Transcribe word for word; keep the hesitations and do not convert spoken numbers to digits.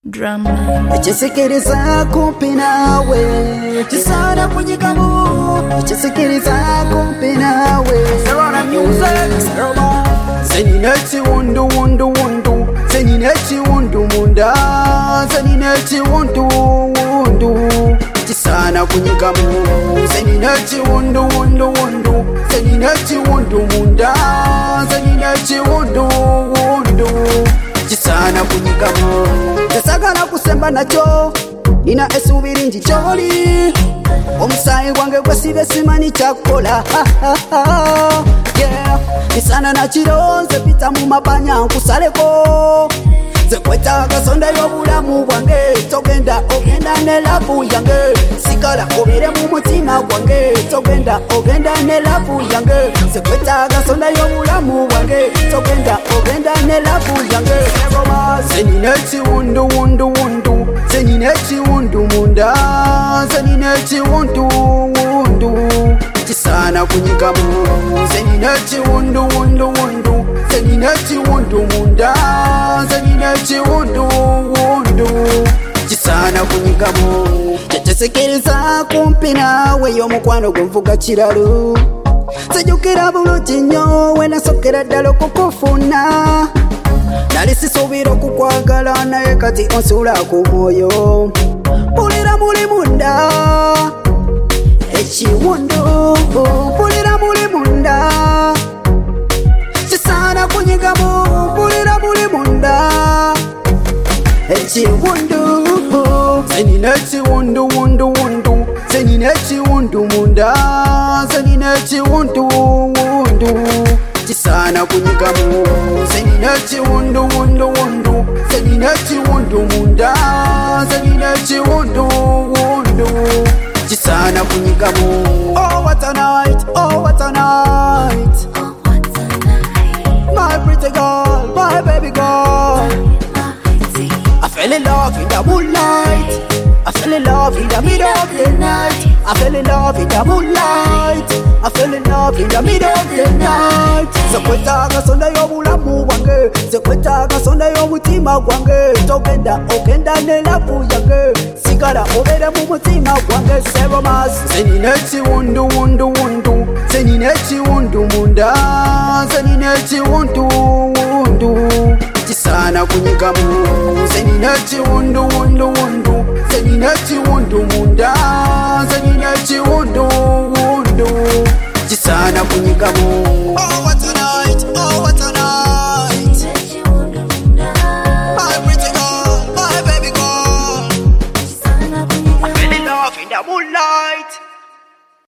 Drama Ekisikiriza kumpi nawe Kisana kunyigamu Ekisikiriza kumpi nawe Sarona music Senineti wundu wundu wundu Senineti wundu munda Senineti wundu wundu Kisana kunyigamu Senineti wundu wundu wundu Senineti wundu munda Senineti wundu wundu Kisana kunyigamu Tesagala kusemba nacho Nina esubiri njicholi Omusayi gwange gwesibe simani chakola Yeah Nisana na chironze pita mu mabanya nkusaleko Zekwetaga sonda y'obulamu bwange Togenda ogenda ne labu yange Sikala obere mu mutima gwange Togenda ogenda ne labu yange Zekwetaga sonda y'obulamu bwange Togenda ogenda ne labu yange Senineti wundu wundu wundu Senineti wundu munda Senineti wundu wundu Kisana kunyigamu Senineti wundu wundu wundu Senineti wundu munda Senineti wundu wundu Kisana kunyigamu Tetesikiriza kumpi nawe y'omukwano gwenvuga kiralu Sejukira bulungi nnyo we nasokera ddala okukufuna Nali sisuubira okukwagala naye kati onsula ku mwoyo Mpulira muli munda ekiwundu Mpulira muli munda Kisana kunyigamu Mpulira muli munda ekiwundu Senineti wundu wundu wundu Senineti wundu munda Senineti wundu wundu Kisana kunyigamu Senineti wundu wundu wundu Senineti wundu munda Senineti wundu wundu Kisana kunyigamu Oh what a night, oh what a night My pretty girl, my baby girl I fell in love in the moonlight I fell in love in the middle of the night I fell in love in the moonlight I fell in love in the middle of the night Zekwetaga sonda y'obulamu bwange Zekwetaga sonda y'omutima gwange Togenda ogenda ne labu yange Sigala obere mu mutima gwange Seromas Senineti wundu wundu wundu Senineti wundu munda Senineti wundu wundu Kisana kunyigamu Senineti wundu wundu wundu Senineti wundu munda Senineti wundu wundu Kisana kunyigamu Oh what a night, oh what a night My pretty girl, my baby girl I fell in love in the moonlight